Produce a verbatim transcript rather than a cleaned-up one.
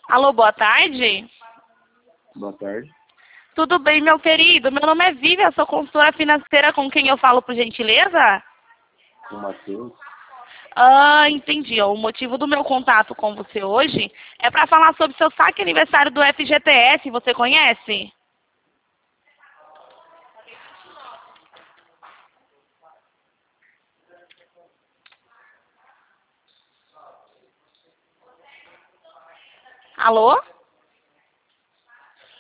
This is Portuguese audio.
Alô, boa tarde. Boa tarde. Tudo bem, meu querido? Meu nome é Vivian, sou consultora financeira, com quem eu falo, por gentileza? O Matheus. Ah, entendi. Ó, o motivo do meu contato com você hoje é para falar sobre seu saque aniversário do F G T S. Você conhece? Alô?